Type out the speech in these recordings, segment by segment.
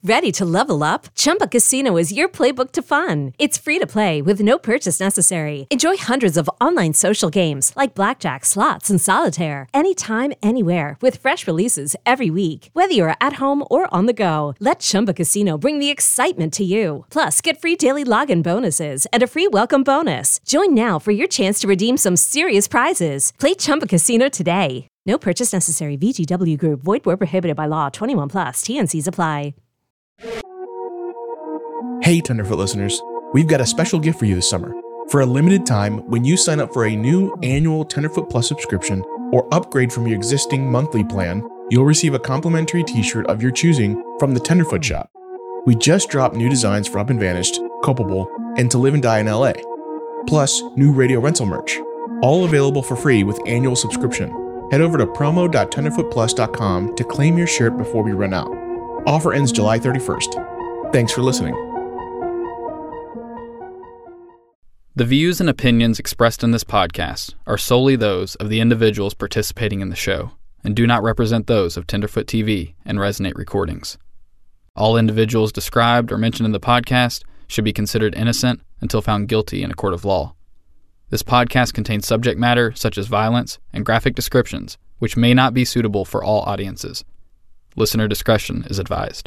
Ready to level up? Chumba Casino is your playbook to fun. It's free to play with no purchase necessary. Enjoy hundreds of online social games like blackjack, slots, and solitaire. Anytime, anywhere with fresh releases every week. Whether you're at home or on the go, let Chumba Casino bring the excitement to you. Plus, get free daily login bonuses and a free welcome bonus. Join now for your chance to redeem some serious prizes. Play Chumba Casino today. No purchase necessary. VGW Group. Void where prohibited by law. 21 plus. T&Cs apply. Hey, Tenderfoot listeners, we've got a special gift for you this summer. For a limited time, when you sign up for a new annual Tenderfoot Plus subscription or upgrade from your existing monthly plan, you'll receive a complimentary t-shirt of your choosing from the Tenderfoot Shop. We just dropped new designs for Up and Vanished, Culpable, and To Live and Die in LA, plus new radio rental merch, all available for free with annual subscription. Head over to promo.tenderfootplus.com to claim your shirt before we run out. Offer ends July 31st. Thanks for listening. The views and opinions expressed in this podcast are solely those of the individuals participating in the show and do not represent those of Tenderfoot TV and Resonate Recordings. All individuals described or mentioned in the podcast should be considered innocent until found guilty in a court of law. This podcast contains subject matter such as violence and graphic descriptions, which may not be suitable for all audiences. Listener discretion is advised.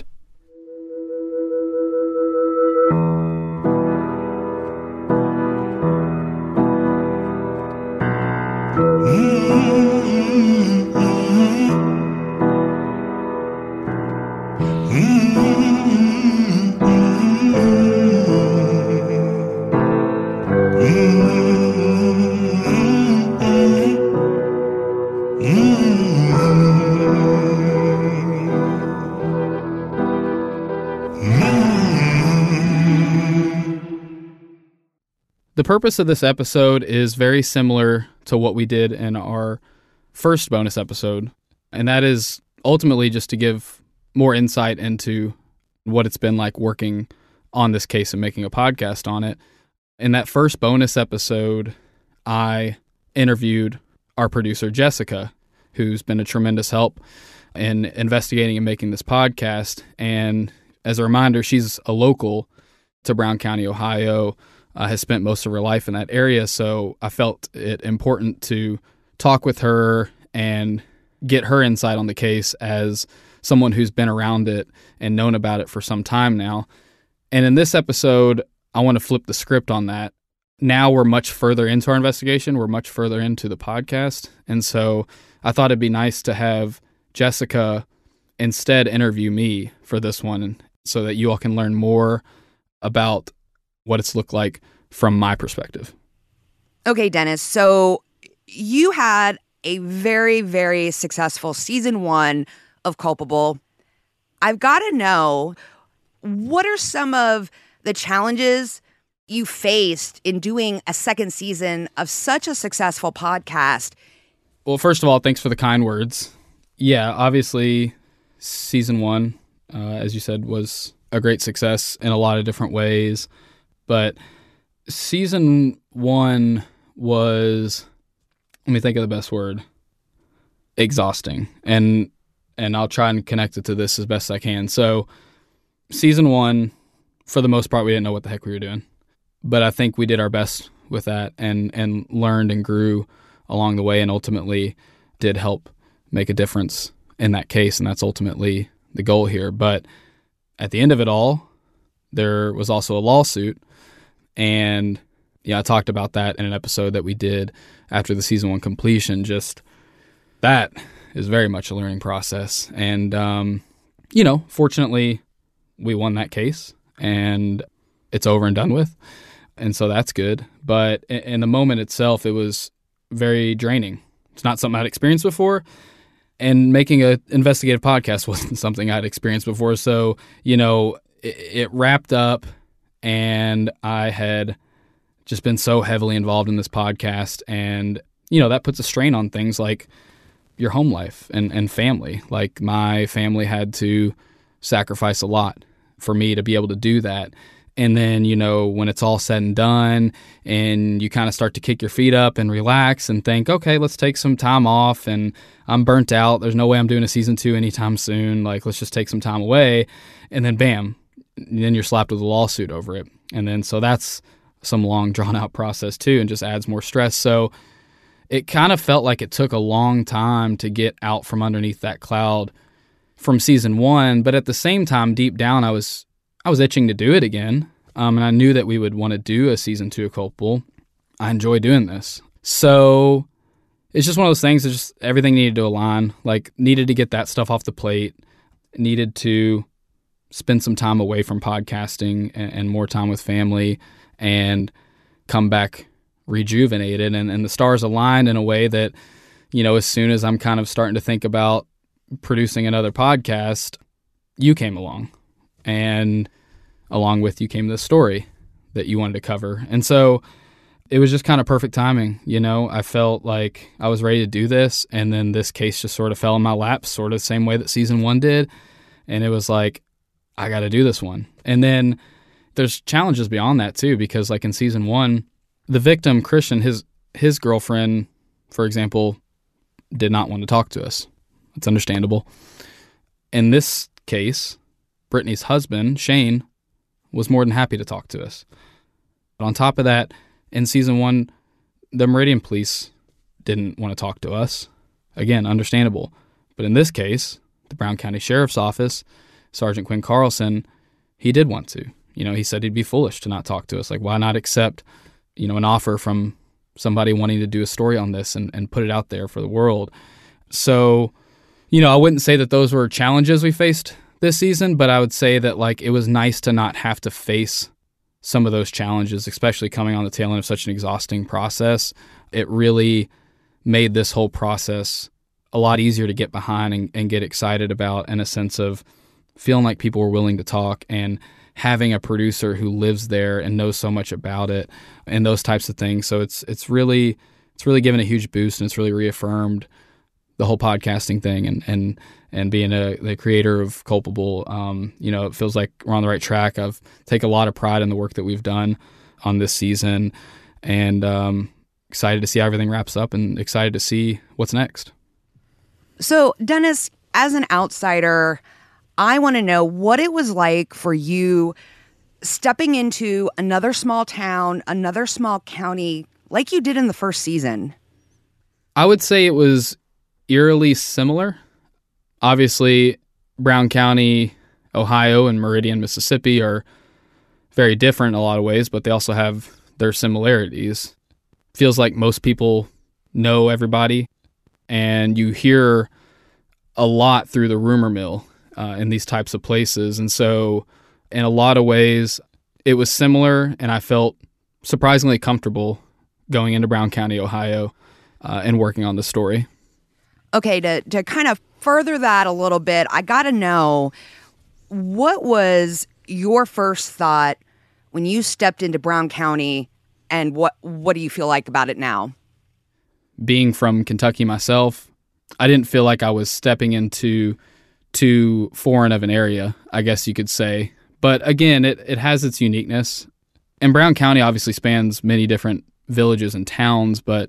The purpose of this episode is very similar to what we did in our first bonus episode, and that is ultimately just to give more insight into what it's been like working on this case and making a podcast on it. In that first bonus episode, I interviewed our producer, Jessica, who's been a tremendous help in investigating and making this podcast. And as a reminder, she's a local to Brown County, Ohio, has spent most of her life in that area, so I felt it important to talk with her and get her insight on the case as someone who's been around it and known about it for some time now. And in this episode, I want to flip the script on that. Now we're much further into our investigation. We're much further into the podcast. And so I thought it'd be nice to have Jessica instead interview me for this one so that you all can learn more about what it's looked like from my perspective. Okay, Dennis, so you had a very, very successful season 1 of Culpable. I've got to know, what are some of the challenges you faced in doing a second season of such a successful podcast? Well, first of all, thanks for the kind words. Yeah, obviously, season 1, as you said, was a great success in a lot of different ways. But season 1 was, let me think of the best word, exhausting. And I'll try and connect it to this as best I can. So season 1, for the most part, we didn't know what the heck we were doing. But I think we did our best with that and learned and grew along the way and ultimately did help make a difference in that case. And that's ultimately the goal here. But at the end of it all, there was also a lawsuit. And yeah, I talked about that in an episode that we did after the season 1 completion. Just that is very much a learning process. And, fortunately, we won that case and it's over and done with. And so that's good. But in the moment itself, it was very draining. It's not something I'd experienced before. And making an investigative podcast wasn't something I'd experienced before. So, it wrapped up. And I had just been so heavily involved in this podcast. And, that puts a strain on things like your home life and family. Like my family had to sacrifice a lot for me to be able to do that. And then, when it's all said and done and you kind of start to kick your feet up and relax and think, okay, let's take some time off, and I'm burnt out. There's no way I'm doing a season 2 anytime soon. Like, let's just take some time away. And then bam, then you're slapped with a lawsuit over it. And then, so that's some long drawn out process too, and just adds more stress. So it kind of felt like it took a long time to get out from underneath that cloud from season 1. But at the same time, deep down, I was itching to do it again, and I knew that we would want to do a season 2 of Culpable. I enjoy doing this. So it's just one of those things that just everything needed to align, like needed to get that stuff off the plate, needed to spend some time away from podcasting and more time with family and come back rejuvenated. And the stars aligned in a way that, as soon as I'm kind of starting to think about producing another podcast, you came along. And along with you came this story that you wanted to cover. And so it was just kind of perfect timing. I felt like I was ready to do this. And then this case just sort of fell in my lap, sort of the same way that season 1 did. And it was like, I got to do this one. And then there's challenges beyond that too, because like in season 1, the victim, Christian, his girlfriend, for example, did not want to talk to us. It's understandable. In this case, Brittany's husband, Shane, was more than happy to talk to us. But on top of that, in season 1, the Meridian police didn't want to talk to us. Again, understandable. But in this case, the Brown County Sheriff's Office, Sergeant Quinn Carlson, he did want to. He said he'd be foolish to not talk to us. Like, why not accept, an offer from somebody wanting to do a story on this and put it out there for the world? So, I wouldn't say that those were challenges we faced this season, but I would say that like it was nice to not have to face some of those challenges, especially coming on the tail end of such an exhausting process. It really made this whole process a lot easier to get behind and get excited about, in a sense of feeling like people were willing to talk and having a producer who lives there and knows so much about it and those types of things. So it's really given a huge boost, and it's really reaffirmed the whole podcasting thing and being the creator of Culpable. It feels like we're on the right track. I've taken a lot of pride in the work that we've done on this season, and excited to see how everything wraps up and excited to see what's next. So, Dennis, as an outsider, I want to know what it was like for you stepping into another small town, another small county, like you did in the first season. I would say it was eerily similar. Obviously, Brown County, Ohio, and Meridian, Mississippi are very different in a lot of ways, but they also have their similarities. Feels like most people know everybody, and you hear a lot through the rumor mill in these types of places. And so in a lot of ways, it was similar, and I felt surprisingly comfortable going into Brown County, Ohio, and working on the story. Okay, to kind of further that a little bit, I got to know, what was your first thought when you stepped into Brown County, and what do you feel like about it now? Being from Kentucky myself, I didn't feel like I was stepping into too foreign of an area, I guess you could say. But again, it has its uniqueness. And Brown County obviously spans many different villages and towns, but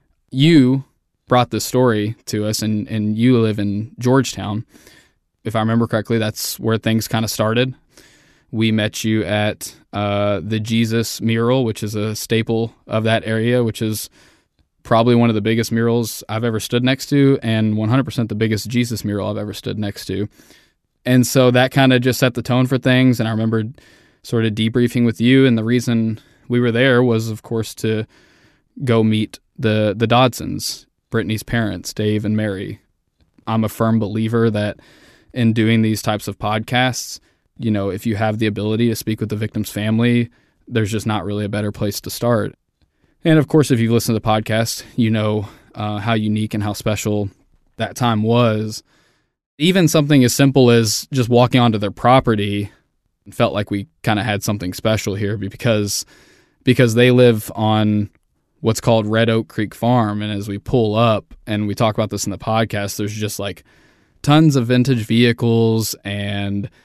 you brought this story to us, and you live in Georgetown. If I remember correctly, that's where things kind of started. We met you at the Jesus mural, which is a staple of that area, which is probably one of the biggest murals I've ever stood next to, and 100% the biggest Jesus mural I've ever stood next to. And so that kind of just set the tone for things. And I remember sort of debriefing with you, and the reason we were there was, of course, to go meet the Dodsons, Brittany's parents, Dave and Mary. I'm a firm believer that in doing these types of podcasts, if you have the ability to speak with the victim's family, there's just not really a better place to start. And of course, if you've listened to the podcast, you know how unique and how special that time was. Even something as simple as just walking onto their property felt like we kind of had something special here, because they live on what's called Red Oak Creek Farm. And as we pull up, and we talk about this in the podcast, there's just like tons of vintage vehicles and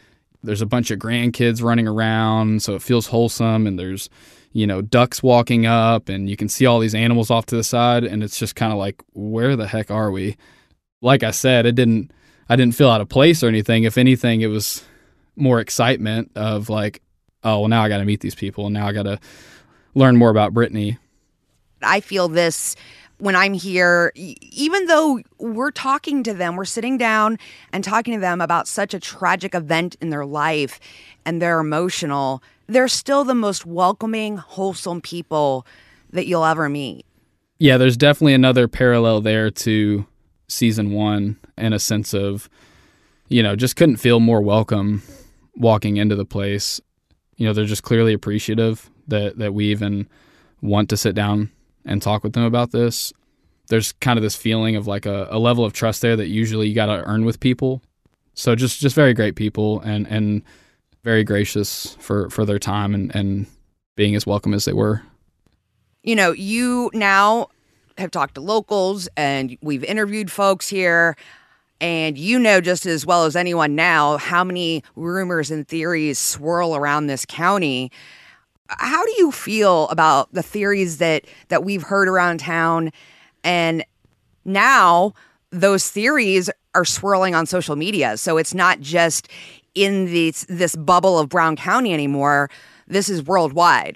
There's a bunch of grandkids running around, so it feels wholesome, and there's, ducks walking up, and you can see all these animals off to the side, and it's just kind of like, where the heck are we? Like I said, I didn't feel out of place or anything. If anything, it was more excitement of like, oh, well, now I got to meet these people, and now I got to learn more about Brittany. I feel this when I'm here, even though we're talking to them, we're sitting down and talking to them about such a tragic event in their life, and they're emotional, they're still the most welcoming, wholesome people that you'll ever meet. Yeah, there's definitely another parallel there to season 1 in a sense of, just couldn't feel more welcome walking into the place. They're just clearly appreciative that we even want to sit down and talk with them about this. There's kind of this feeling of like a level of trust there that usually you got to earn with people. So just very great people and very gracious for their time and being as welcome as they were. You now have talked to locals and we've interviewed folks here, and just as well as anyone now how many rumors and theories swirl around this county. How do you feel about the theories that we've heard around town, and now those theories are swirling on social media? So it's not just in this bubble of Brown County anymore. This is worldwide.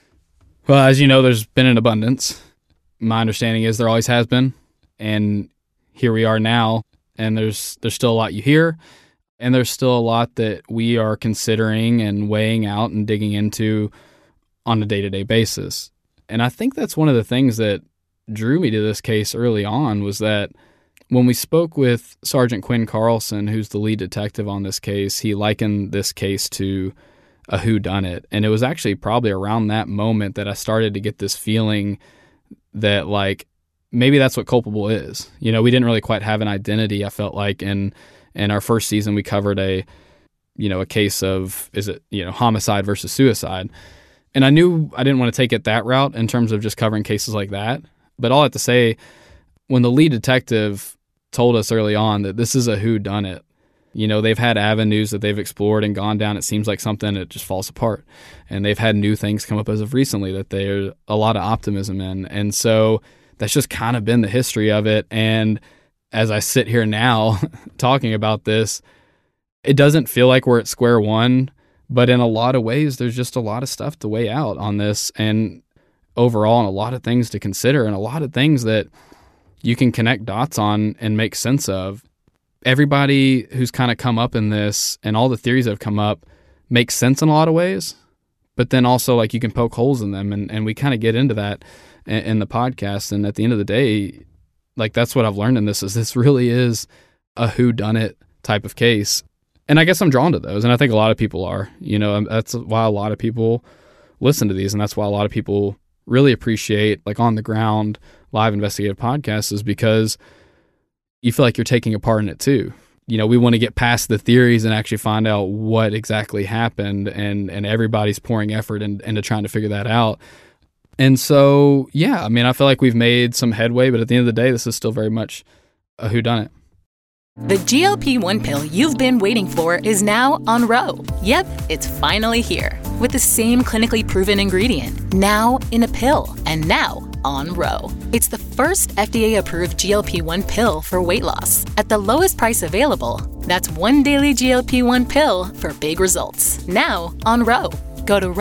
Well, as you know, there's been an abundance. My understanding is there always has been, and here we are now, and there's still a lot you hear, and there's still a lot that we are considering and weighing out and digging into on a day-to-day basis. And I think that's one of the things that drew me to this case early on, was that when we spoke with Sergeant Quinn Carlson, who's the lead detective on this case, he likened this case to a whodunit. And it was actually probably around that moment that I started to get this feeling that like maybe that's what culpable is. We didn't really quite have an identity. I felt like in our first season we covered a case of, is it homicide versus suicide. And I knew I didn't want to take it that route in terms of just covering cases like that. But all I have to say, when the lead detective told us early on that this is a whodunit, they've had avenues that they've explored and gone down. It seems like something that just falls apart. And they've had new things come up as of recently that there's a lot of optimism in. And so that's just kind of been the history of it. And as I sit here now talking about this, it doesn't feel like we're at square one. But in a lot of ways, there's just a lot of stuff to weigh out on this, and overall, and a lot of things to consider, and a lot of things that you can connect dots on and make sense of. Everybody who's kind of come up in this and all the theories that have come up makes sense in a lot of ways, but then also like you can poke holes in them, and we kind of get into that in the podcast. And at the end of the day, like that's what I've learned in this, is this really is a whodunit type of case. And I guess I'm drawn to those, and I think a lot of people are. That's why a lot of people listen to these, and that's why a lot of people really appreciate like on the ground live investigative podcasts, is because you feel like you're taking a part in it too. We want to get past the theories and actually find out what exactly happened, and everybody's pouring effort into trying to figure that out. And so, yeah, I feel like we've made some headway, but at the end of the day, this is still very much a whodunit. The GLP-1 pill you've been waiting for is now on Ro. Yep, it's finally here. With the same clinically proven ingredient, now in a pill, and now on Ro. It's the first FDA-approved GLP-1 pill for weight loss at the lowest price available. That's one daily GLP-1 pill for big results. Now on Ro. Go to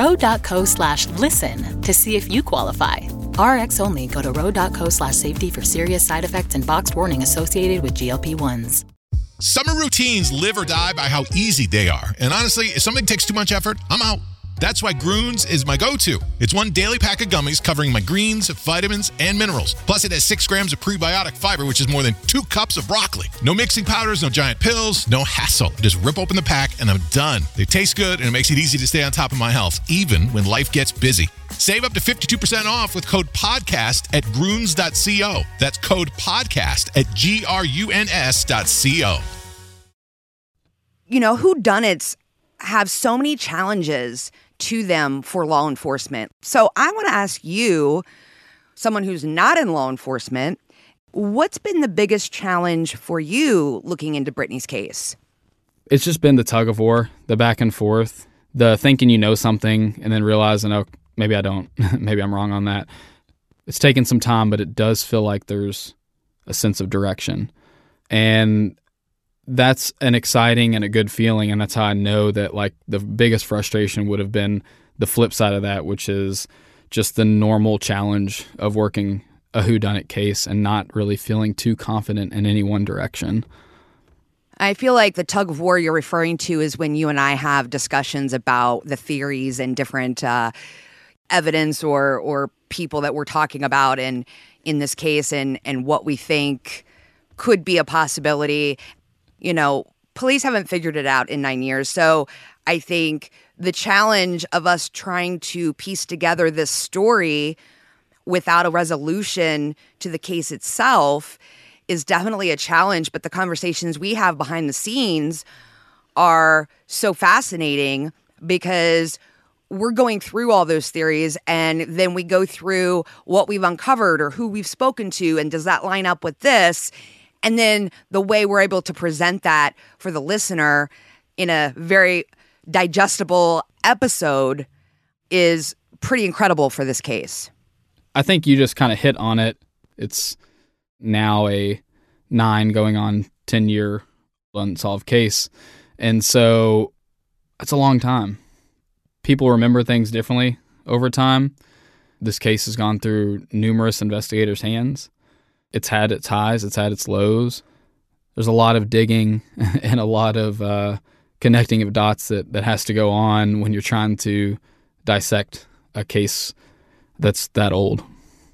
ro.co/listen to see if you qualify. RX only. Go to ro.co/safety for serious side effects and boxed warning associated with GLP-1s. Summer routines live or die by how easy they are. And honestly, if something takes too much effort, I'm out. That's why Grüns is my go-to. It's one daily pack of gummies covering my greens, vitamins, and minerals. Plus, it has 6 grams of prebiotic fiber, which is more than 2 cups of broccoli. No mixing powders, no giant pills, no hassle. Just rip open the pack and I'm done. They taste good and it makes it easy to stay on top of my health, even when life gets busy. Save up to 52% off with code PODCAST at Grüns.co. That's code PODCAST at GRUNS.co. Whodunits have so many challenges to them for law enforcement. So I want to ask you, someone who's not in law enforcement, what's been the biggest challenge for you looking into Brittany's case? it's just been the tug of war, the back and forth, the thinking you know something and then realizing, oh, maybe I don't, maybe I'm wrong on that. It's taken some time, but it does feel like there's a sense of direction. And that's an exciting and a good feeling. And that's how I know that like the biggest frustration would have been the flip side of that, which is just the normal challenge of working a whodunit case and not really feeling too confident in any one direction. I feel like the tug of war you're referring to is when you and I have discussions about the theories and different evidence or people that we're talking about in this case and what we think could be a possibility. You know, police haven't figured it out in 9 years. So I think the challenge of us trying to piece together this story without a resolution to the case itself is definitely a challenge. But the conversations we have behind the scenes are so fascinating because we're going through all those theories and then we go through what we've uncovered or who we've spoken to and does that line up with this? And then the way we're able to present that for the listener in a very digestible episode is pretty incredible for this case. I think you just kind of hit on it. It's now a 9 going on 10-year unsolved case. And so it's a long time. People remember things differently over time. This case has gone through numerous investigators' hands. It's had its highs, it's had its lows. There's a lot of digging and a lot of connecting of dots that has to go on when you're trying to dissect a case that's that old.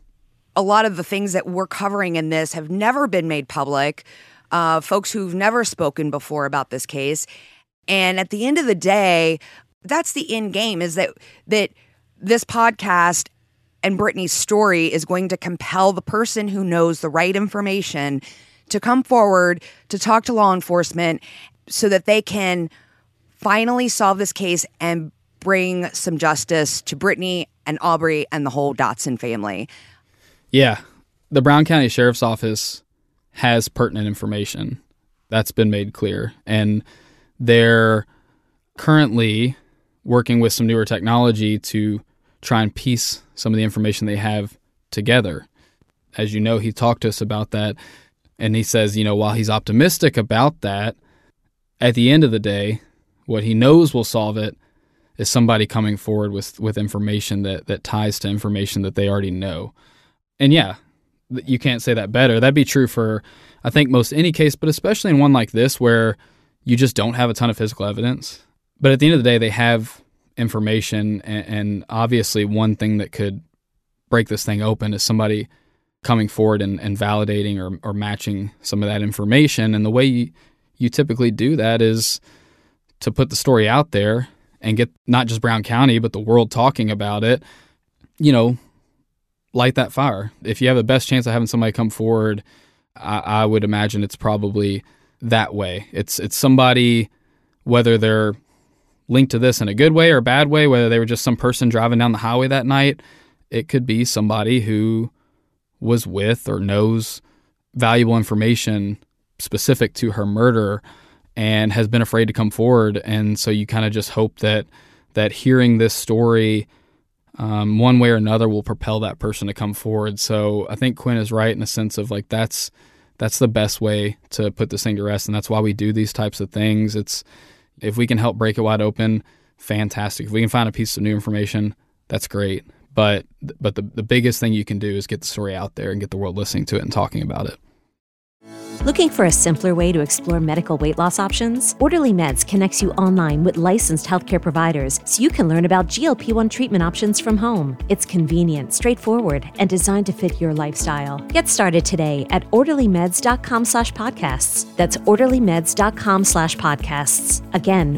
A lot of the things that we're covering in this have never been made public. Folks who've never spoken before about this case. And at the end of the day, that's the end game, is that this podcast and Brittany's story is going to compel the person who knows the right information to come forward to talk to law enforcement so that they can finally solve this case and bring some justice to Brittany and Aubrey and the whole Dotson family. Yeah. The Brown County Sheriff's Office has pertinent information. That's been made clear. And they're currently working with some newer technology to try and piece some of the information they have together. As you know, he talked to us about that, and he says, you know, while he's optimistic about that, at the end of the day, what he knows will solve it is somebody coming forward with information that ties to information that they already know. And yeah, you can't say that better. That'd be true for, I think, most any case, but especially in one like this where you just don't have a ton of physical evidence. But at the end of the day, they have information, and obviously one thing that could break this thing open is somebody coming forward and validating or matching some of that information. And the way you typically do that is to put the story out there and get not just Brown County, but the world talking about it, you know, light that fire. If you have the best chance of having somebody come forward, I would imagine it's probably that way. It's somebody, whether they're linked to this in a good way or a bad way, whether they were just some person driving down the highway that night, it could be somebody who was with or knows valuable information specific to her murder and has been afraid to come forward. And so you kind of just hope that hearing this story one way or another will propel that person to come forward. So I think Quinn is right in the sense of like that's the best way to put this thing to rest, and that's why we do these types of things. It's if we can help break it wide open, fantastic. If we can find a piece of new information, that's great. But the biggest thing you can do is get the story out there and get the world listening to it and talking about it. Looking for a simpler way to explore medical weight loss options? Orderly Meds connects you online with licensed healthcare providers so you can learn about GLP-1 treatment options from home. It's convenient, straightforward, and designed to fit your lifestyle. Get started today at orderlymeds.com/podcasts. That's orderlymeds.com/podcasts. Again,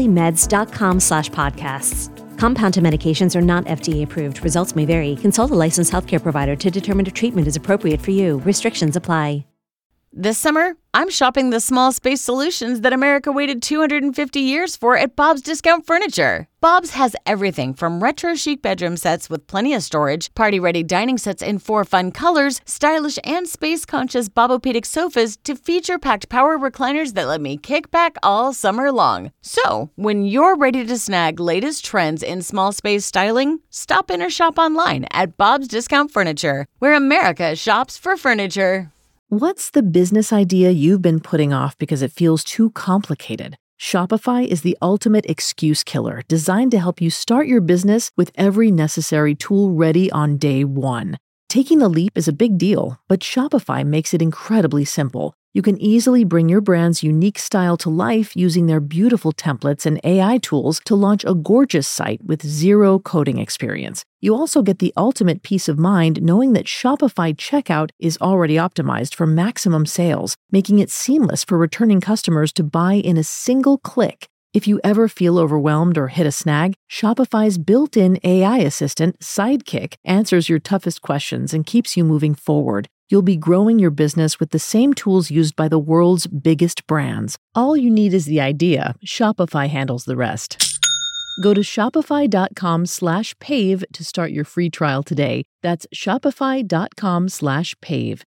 orderlymeds.com/podcasts. Compounded medications are not FDA approved. Results may vary. Consult a licensed healthcare provider to determine if treatment is appropriate for you. Restrictions apply. This summer, I'm shopping the small space solutions that America waited 250 years for at Bob's Discount Furniture. Bob's has everything from retro chic bedroom sets with plenty of storage, party-ready dining sets in 4 fun colors, stylish and space-conscious Bobopedic sofas, to feature-packed power recliners that let me kick back all summer long. So, when you're ready to snag latest trends in small space styling, stop in or shop online at Bob's Discount Furniture, where America shops for furniture. What's the business idea you've been putting off because it feels too complicated? Shopify is the ultimate excuse killer, designed to help you start your business with every necessary tool ready on day one. Taking the leap is a big deal, but Shopify makes it incredibly simple. You can easily bring your brand's unique style to life using their beautiful templates and AI tools to launch a gorgeous site with zero coding experience. You also get the ultimate peace of mind knowing that Shopify checkout is already optimized for maximum sales, making it seamless for returning customers to buy in a single click. If you ever feel overwhelmed or hit a snag, Shopify's built-in AI assistant, Sidekick, answers your toughest questions and keeps you moving forward. You'll be growing your business with the same tools used by the world's biggest brands. All you need is the idea. Shopify handles the rest. Go to shopify.com/pave to start your free trial today. That's shopify.com/pave.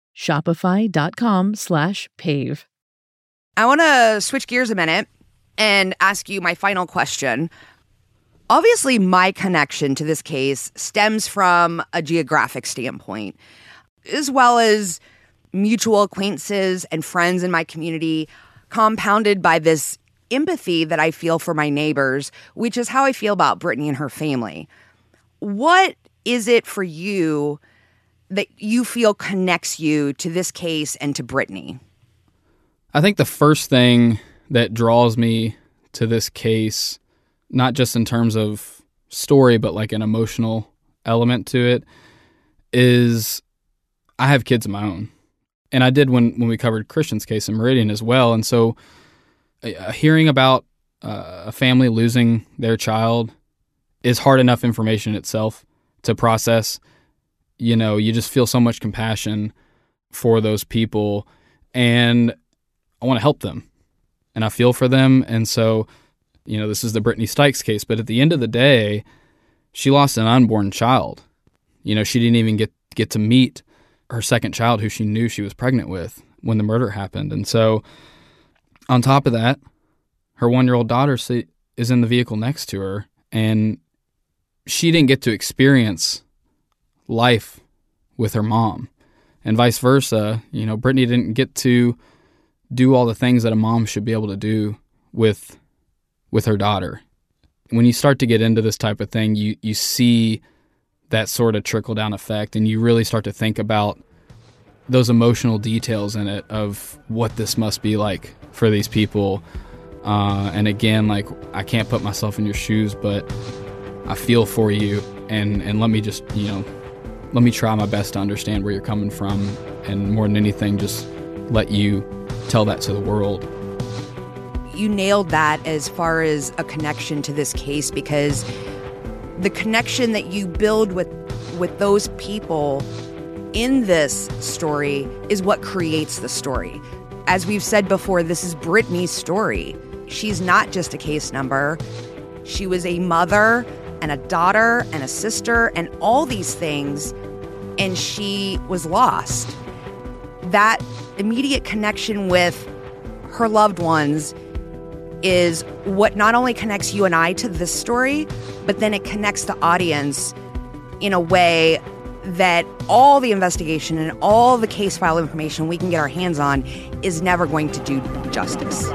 Shopify.com/pave. I want to switch gears a minute and ask you my final question. Obviously, my connection to this case stems from a geographic standpoint, as well as mutual acquaintances and friends in my community, compounded by this empathy that I feel for my neighbors, which is how I feel about Brittany and her family. What is it for you that you feel connects you to this case and to Brittany? I think the first thing that draws me to this case, not just in terms of story, but like an emotional element to it, is I have kids of my own. And I did when we covered Christian's case in Meridian as well. And so hearing about a family losing their child is hard enough information itself to process. You know, you just feel so much compassion for those people, and I want to help them, and I feel for them. And so, you know, this is the Brittany Stykes case, but at the end of the day, she lost an unborn child. You know, she didn't even get to meet her second child, who she knew she was pregnant with, when the murder happened. And so on top of that, her 1-year-old daughter is in the vehicle next to her, and she didn't get to experience life with her mom, and vice versa. You know, Brittany didn't get to do all the things that a mom should be able to do with her daughter. When you start to get into this type of thing, you see that sort of trickle-down effect, and you really start to think about those emotional details in it of what this must be like for these people. And again, like, I can't put myself in your shoes, but I feel for you, and let me just, you know, let me try my best to understand where you're coming from, and more than anything, just let you tell that to the world. You nailed that as far as a connection to this case, because the connection that you build with those people in this story is what creates the story. As we've said before, this is Brittany's story. She's not just a case number. She was a mother and a daughter and a sister and all these things, and she was lost. That immediate connection with her loved ones is what not only connects you and I to this story, but then it connects the audience in a way that all the investigation and all the case file information we can get our hands on is never going to do justice.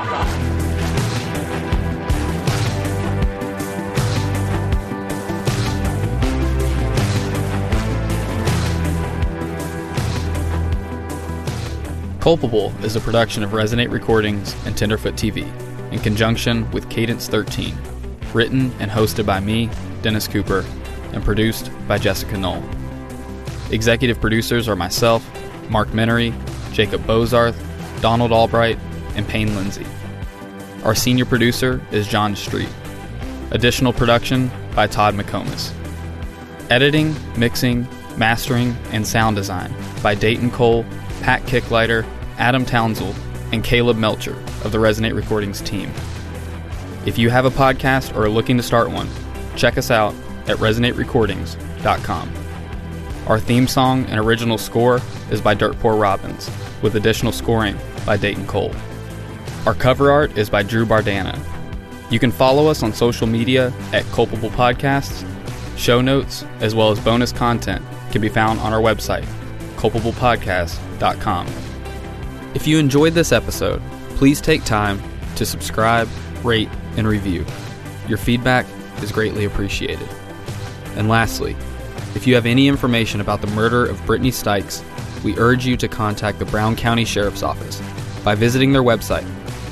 Culpable is a production of Resonate Recordings and Tenderfoot TV in conjunction with Cadence 13, written and hosted by me, Dennis Cooper, and produced by Jessica Knoll. Executive producers are myself, Mark Menery, Jacob Bozarth, Donald Albright, and Payne Lindsay. Our senior producer is John Street. Additional production by Todd McComas. Editing, mixing, mastering, and sound design by Dayton Cole, Pat Kicklighter, Adam Townsend and Caleb Melcher of the Resonate Recordings team. If you have a podcast or are looking to start one, check us out at resonaterecordings.com. Our theme song and original score is by Dirt Poor Robins, with additional scoring by Dayton Cole. Our cover art is by Drew Bardana. You can follow us on social media at Culpable Podcasts. Show notes, as well as bonus content, can be found on our website, culpablepodcast.com. If you enjoyed this episode, please take time to subscribe, rate, and review. Your feedback is greatly appreciated. And lastly, if you have any information about the murder of Brittany Stykes, we urge you to contact the Brown County Sheriff's Office by visiting their website,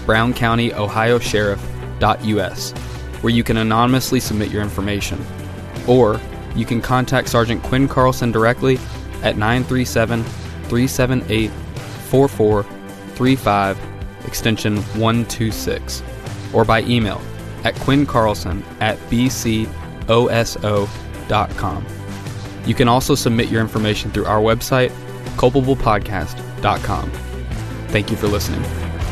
browncountyohiosheriff.us, where you can anonymously submit your information. Or you can contact Sergeant Quinn Carlson directly at 937-378-4435, extension 126, or by email at quinncarlson@bcoso.com. You can also submit your information through our website, culpablepodcast.com. Thank you for listening.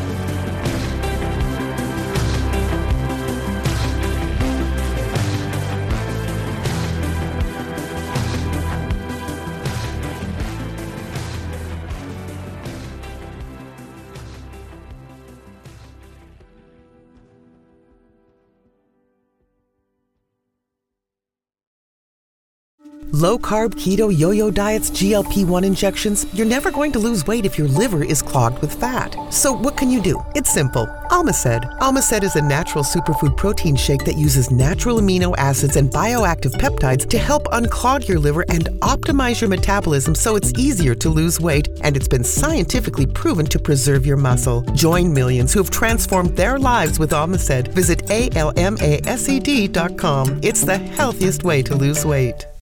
Low-carb, keto, yo-yo diets, GLP-1 injections, you're never going to lose weight if your liver is clogged with fat. So what can you do? It's simple. Almaced. Almaced is a natural superfood protein shake that uses natural amino acids and bioactive peptides to help unclog your liver and optimize your metabolism so it's easier to lose weight, and it's been scientifically proven to preserve your muscle. Join millions who have transformed their lives with Almaced. Visit ALMASED.com. It's the healthiest way to lose weight.